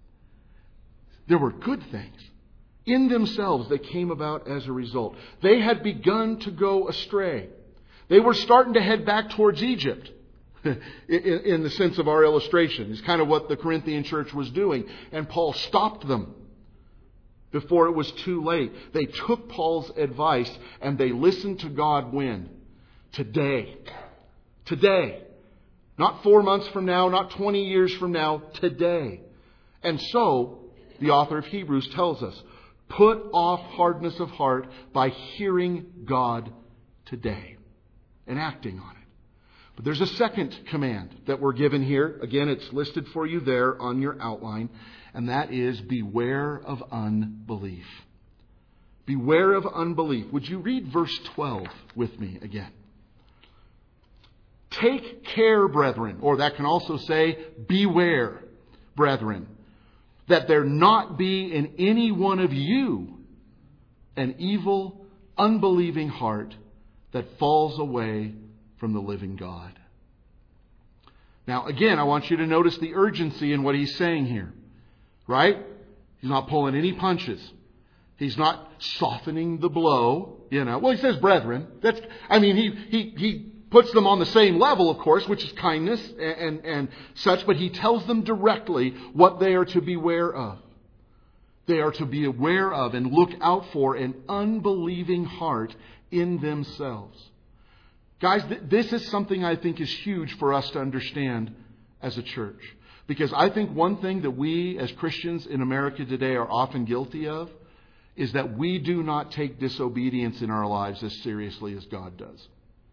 There were good things in themselves that came about as a result. They had begun to go astray. They were starting to head back towards Egypt. In the sense of our illustration. It's kind of what the Corinthian church was doing. And Paul stopped them before it was too late. They took Paul's advice and they listened to God when? Today. Today. Not four months from now, not twenty years from now, today. And so, the author of Hebrews tells us, put off hardness of heart by hearing God today and acting on it. But there's a second command that we're given here. Again, it's listed for you there on your outline. And that is beware of unbelief. Beware of unbelief. Would you read verse twelve with me again? "Take care, brethren," or that can also say, beware, brethren, "that there not be in any one of you an evil, unbelieving heart that falls away from the living God." Now, again, I want you to notice the urgency in what he's saying here. Right? He's not pulling any punches. He's not softening the blow. You know, well, he says brethren. That's, I mean, he, he, he puts them on the same level, of course, which is kindness and, and, and such, but he tells them directly what they are to beware of. They are to be aware of and look out for an unbelieving heart in themselves. Guys, th- this is something I think is huge for us to understand as a church. Because I think one thing that we as Christians in America today are often guilty of is that we do not take disobedience in our lives as seriously as God does.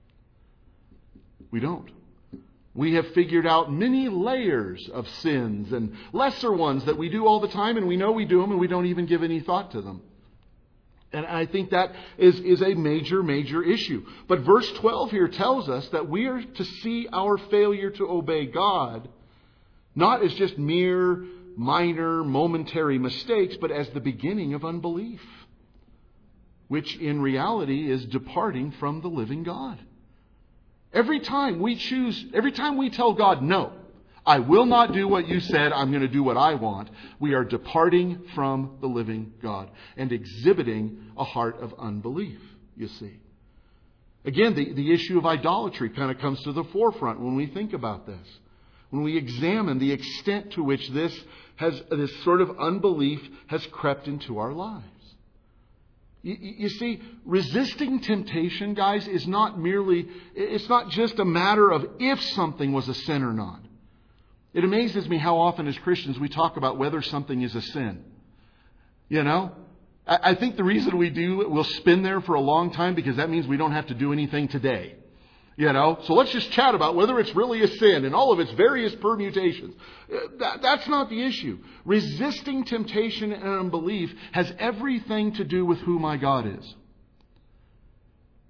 We don't. We have figured out many layers of sins and lesser ones that we do all the time, and we know we do them and we don't even give any thought to them. And I think that is, is a major, major issue. But verse twelve here tells us that we are to see our failure to obey God not as just mere, minor, momentary mistakes, but as the beginning of unbelief, which in reality is departing from the living God. Every time we choose, every time we tell God, no, I will not do what you said, I'm going to do what I want, we are departing from the living God and exhibiting a heart of unbelief, you see. Again, the, the issue of idolatry kind of comes to the forefront when we think about this. When we examine the extent to which this has this sort of unbelief has crept into our lives. You, you see, resisting temptation, guys, is not merely, it's not just a matter of if something was a sin or not. It amazes me how often as Christians we talk about whether something is a sin. You know? I, I think the reason we do, we'll spin there for a long time because that means we don't have to do anything today. You know, so let's just chat about whether it's really a sin and all of its various permutations. That, that's not the issue. Resisting temptation and unbelief has everything to do with who my God is.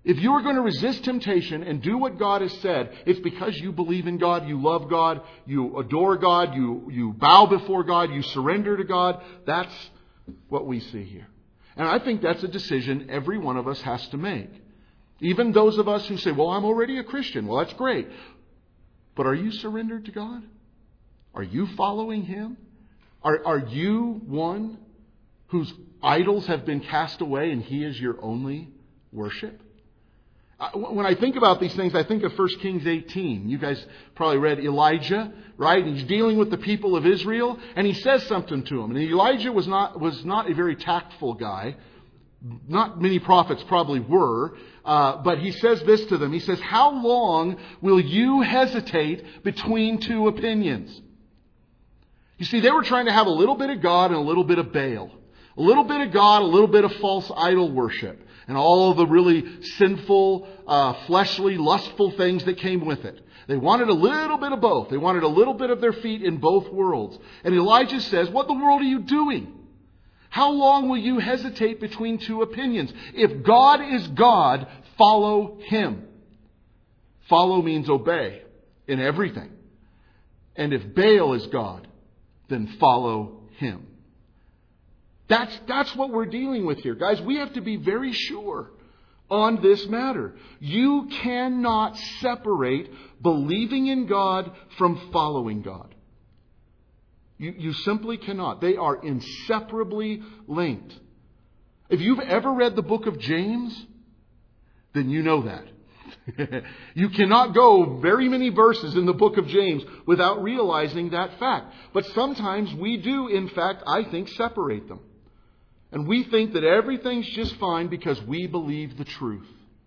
If you are going to resist temptation and do what God has said, it's because you believe in God, you love God, you adore God, you, you bow before God, you surrender to God. That's what we see here. And I think that's a decision every one of us has to make. Even those of us who say, well, I'm already a Christian. Well, that's great. But are you surrendered to God? Are you following Him? Are, are you one whose idols have been cast away and He is your only worship? When I think about these things, I think of First Kings eighteen. You guys probably read Elijah, right? He's dealing with the people of Israel, and he says something to them. And Elijah was not was not a very tactful guy. Not many prophets probably were. Uh, but he says this to them. He says, how long will you hesitate between two opinions? You see, they were trying to have a little bit of God and a little bit of Baal. A little bit of God, a little bit of false idol worship. And all of the really sinful, uh, fleshly, lustful things that came with it. They wanted a little bit of both. They wanted a little bit of their feet in both worlds. And Elijah says, what in the world are you doing? How long will you hesitate between two opinions? If God is God, follow Him. Follow means obey in everything. And if Baal is God, then follow him. That's, that's what we're dealing with here. Guys, we have to be very sure on this matter. You cannot separate believing in God from following God. You, you simply cannot. They are inseparably linked. If you've ever read the book of James, then you know that. You cannot go very many verses in the book of James without realizing that fact. But sometimes we do, in fact, I think, separate them. And we think that everything's just fine because we believe the truth.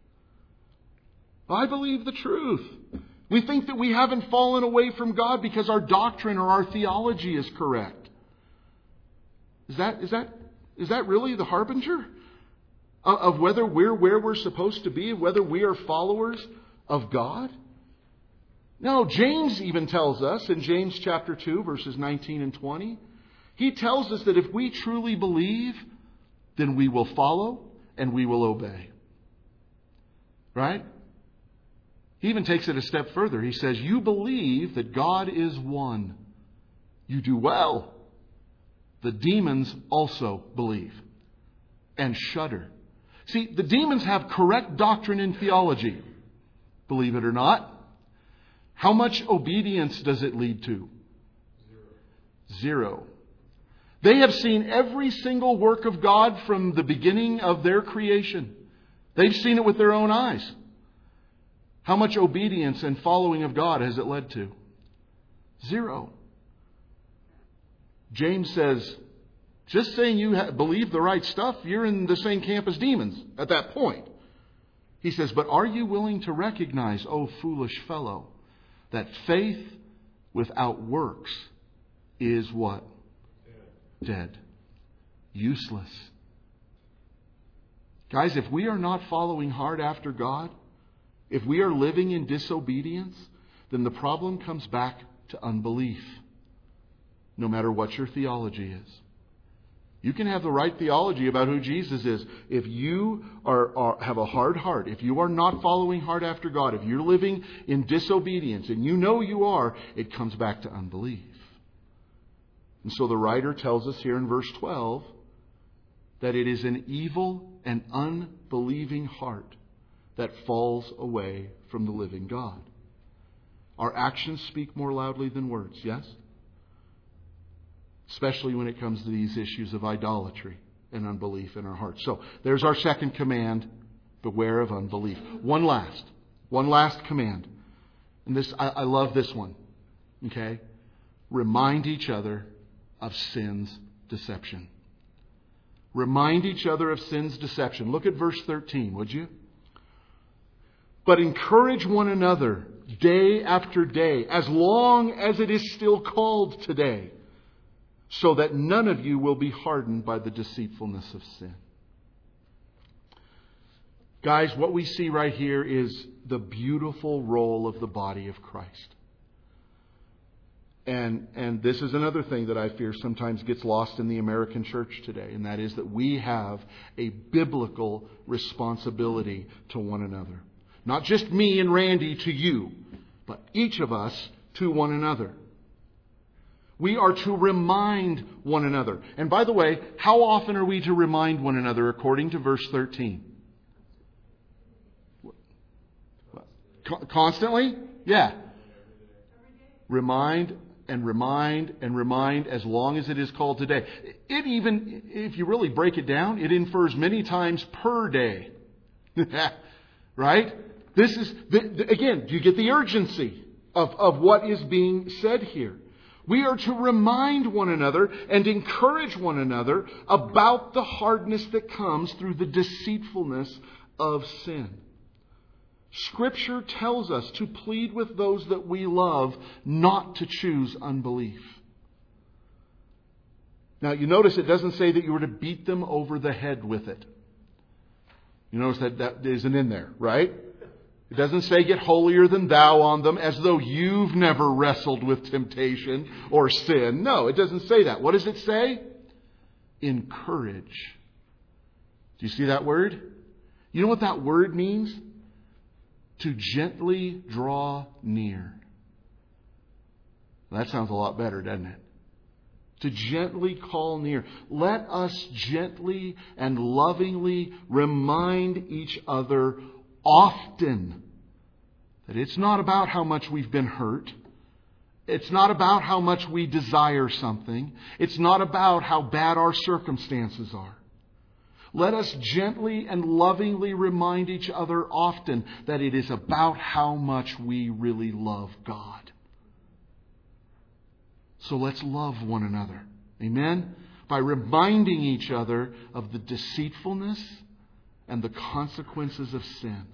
I believe the truth. We think that we haven't fallen away from God because our doctrine or our theology is correct. Is that, is that, is that really the harbinger of whether we're where we're supposed to be, whether we are followers of God? No, James even tells us in James chapter two, verses nineteen and twenty, he tells us that if we truly believe, then we will follow and we will obey. Right? He even takes it a step further. He says, you believe that God is one. You do well. The demons also believe and shudder. See, the demons have correct doctrine and theology. Believe it or not. How much obedience does it lead to? Zero. Zero. They have seen every single work of God from the beginning of their creation. They've seen it with their own eyes. How much obedience and following of God has it led to? Zero. James says, just saying you believe the right stuff, you're in the same camp as demons at that point. He says, but are you willing to recognize, O foolish fellow, that faith without works is what? Dead. Dead. Useless. Guys, if we are not following hard after God, if we are living in disobedience, then the problem comes back to unbelief. No matter what your theology is. You can have the right theology about who Jesus is. If you are, are have a hard heart, if you are not following hard after God, if you're living in disobedience, and you know you are, it comes back to unbelief. And so the writer tells us here in verse twelve that it is an evil and unbelieving heart that falls away from the living God. Our actions speak more loudly than words, yes? Especially when it comes to these issues of idolatry and unbelief in our hearts. So there's our second command. Beware of unbelief. One last. One last command. And this, I, I love this one. Okay? Remind each other of sin's deception. Remind each other of sin's deception. Look at verse thirteen, would you? But encourage one another day after day, as long as it is still called today, so that none of you will be hardened by the deceitfulness of sin. Guys, what we see right here is the beautiful role of the body of Christ. And and this is another thing that I fear sometimes gets lost in the American church today, and that is that we have a biblical responsibility to one another. Not just me and Randy to you, but each of us to one another. We are to remind one another. And by the way, how often are we to remind one another according to verse thirteen? Constantly? Yeah. Remind and remind and remind as long as it is called today. It even, if you really break it down, it infers many times per day. Right? This is, again, do you get the urgency of, of what is being said here? We are to remind one another and encourage one another about the hardness that comes through the deceitfulness of sin. Scripture tells us to plead with those that we love not to choose unbelief. Now, you notice it doesn't say that you were to beat them over the head with it. You notice that that isn't in there, right? It doesn't say get holier than thou on them as though you've never wrestled with temptation or sin. No, it doesn't say that. What does it say? Encourage. Do you see that word? You know what that word means? To gently draw near. That sounds a lot better, doesn't it? To gently call near. Let us gently and lovingly remind each other often that it's not about how much we've been hurt. It's not about how much we desire something. It's not about how bad our circumstances are. Let us gently and lovingly remind each other often that it is about how much we really love God. So let's love one another. Amen? By reminding each other of the deceitfulness and the consequences of sin.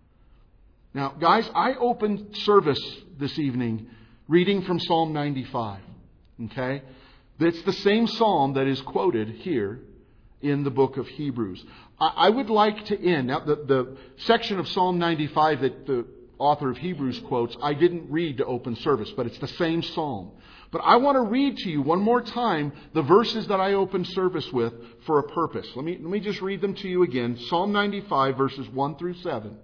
Now, guys, I opened service this evening reading from Psalm ninety-five. Okay? It's the same psalm that is quoted here in the book of Hebrews. I would like to end. Now, the, the section of Psalm ninety-five that the author of Hebrews quotes, I didn't read to open service, but it's the same psalm. But I want to read to you one more time the verses that I opened service with for a purpose. Let me, let me just read them to you again. Psalm ninety-five, verses one through seven.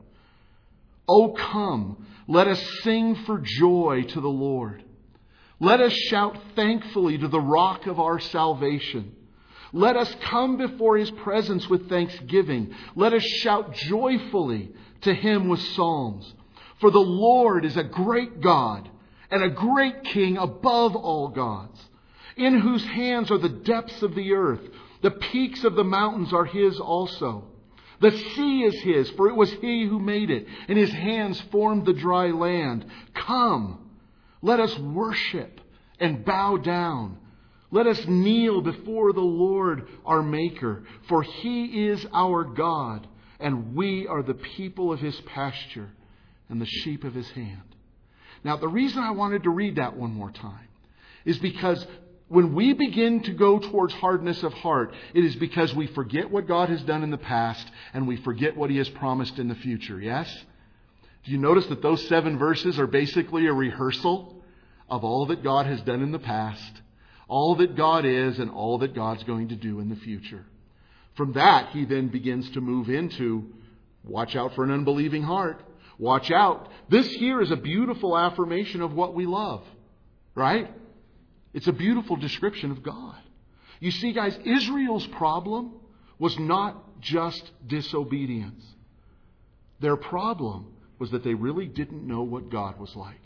Oh, come, let us sing for joy to the Lord. Let us shout thankfully to the rock of our salvation. Let us come before His presence with thanksgiving. Let us shout joyfully to Him with psalms. For the Lord is a great God and a great King above all gods, in whose hands are the depths of the earth. The peaks of the mountains are His also. The sea is His, for it was He who made it, and His hands formed the dry land. Come, let us worship and bow down. Let us kneel before the Lord our Maker, for He is our God, and we are the people of His pasture and the sheep of His hand. Now, the reason I wanted to read that one more time is because when we begin to go towards hardness of heart, it is because we forget what God has done in the past and we forget what He has promised in the future. Yes? Do you notice that those seven verses are basically a rehearsal of all that God has done in the past, all that God is, and all that God's going to do in the future? From that, he then begins to move into, watch out for an unbelieving heart. Watch out. This here is a beautiful affirmation of what we love. Right? It's a beautiful description of God. You see, guys, Israel's problem was not just disobedience. Their problem was that they really didn't know what God was like.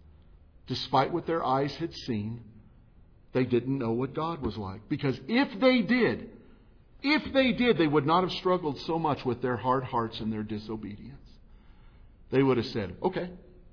Despite what their eyes had seen, they didn't know what God was like. Because if they did, if they did, they would not have struggled so much with their hard hearts and their disobedience. They would have said, okay,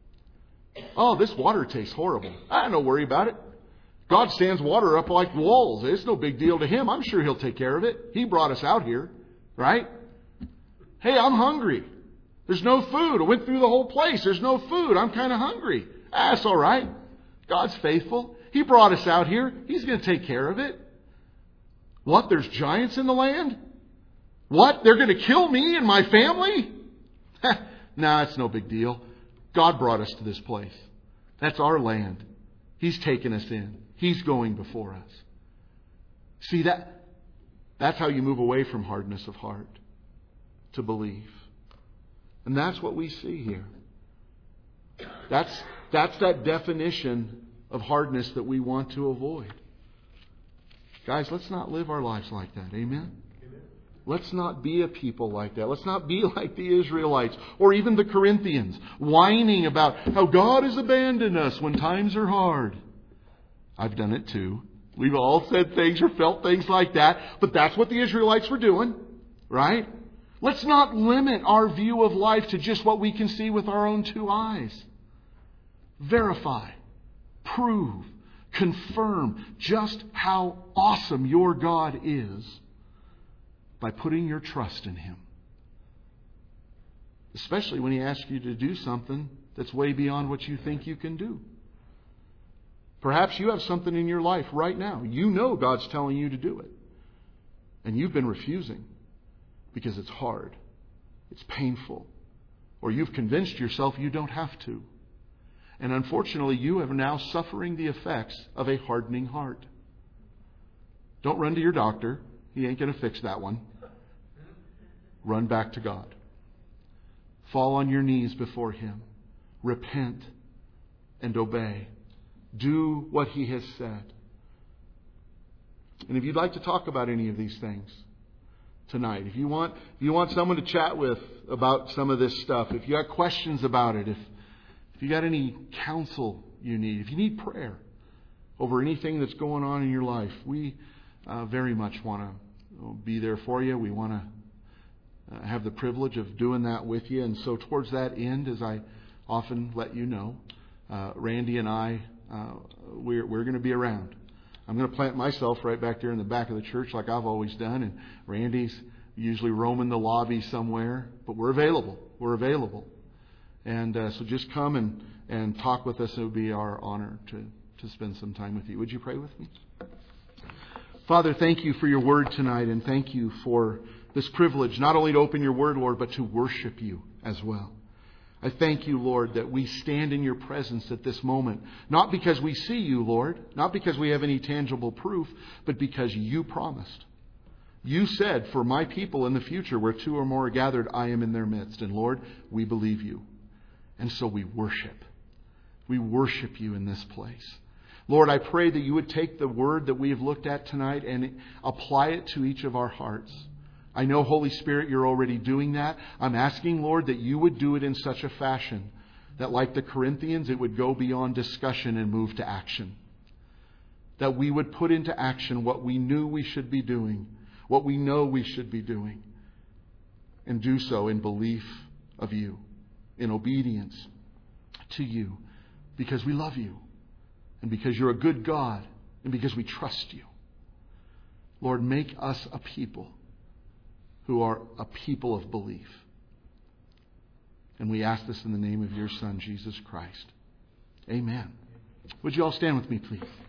oh, this water tastes horrible. I don't worry about it. God stands water up like walls. It's no big deal to Him. I'm sure He'll take care of it. He brought us out here, right? Hey, I'm hungry. There's no food. I went through the whole place. There's no food. I'm kind of hungry. Ah, that's all right. God's faithful. He brought us out here. He's going to take care of it. What? There's giants in the land? What? They're going to kill me and my family? Nah, it's no big deal. God brought us to this place. That's our land. He's taken us in. He's going before us. See, that that's how you move away from hardness of heart to belief. And that's what we see here. That's, that's that definition of hardness that we want to avoid. Guys, let's not live our lives like that. Amen? Amen? Let's not be a people like that. Let's not be like the Israelites or even the Corinthians, whining about how God has abandoned us when times are hard. I've done it too. We've all said things or felt things like that, but that's what the Israelites were doing, right? Let's not limit our view of life to just what we can see with our own two eyes. Verify, prove, confirm just how awesome your God is by putting your trust in Him. Especially when He asks you to do something that's way beyond what you think you can do. Perhaps you have something in your life right now. You know God's telling you to do it. And you've been refusing because it's hard. It's painful. Or you've convinced yourself you don't have to. And unfortunately, you are now suffering the effects of a hardening heart. Don't run to your doctor. He ain't going to fix that one. Run back to God. Fall on your knees before Him. Repent and obey. Do what He has said. And if you'd like to talk about any of these things tonight, if you want if you want someone to chat with about some of this stuff, if you got questions about it, if if you got any counsel you need, if you need prayer over anything that's going on in your life, we uh, very much want to be there for you. We want to uh, have the privilege of doing that with you. And so towards that end, as I often let you know, uh, Randy and I, uh, we're, we're going to be around. I'm going to plant myself right back there in the back of the church like I've always done. And Randy's usually roaming the lobby somewhere. But we're available. We're available. And uh, so just come and, and talk with us. It would be our honor to, to spend some time with you. Would you pray with me? Father, thank you for your word tonight. And thank you for this privilege, not only to open your word, Lord, but to worship you as well. I thank you, Lord, that we stand in your presence at this moment. Not because we see you, Lord. Not because we have any tangible proof. But because you promised. You said, for my people in the future, where two or more are gathered, I am in their midst. And Lord, we believe you. And so we worship. We worship you in this place. Lord, I pray that you would take the word that we have looked at tonight and apply it to each of our hearts. I know, Holy Spirit, you're already doing that. I'm asking, Lord, that you would do it in such a fashion that, like the Corinthians, it would go beyond discussion and move to action. That we would put into action what we knew we should be doing, what we know we should be doing, and do so in belief of you, in obedience to you, because we love you, and because you're a good God, and because we trust you. Lord, make us a people who are a people of belief. And we ask this in the name of your Son, Jesus Christ. Amen. Would you all stand with me, please?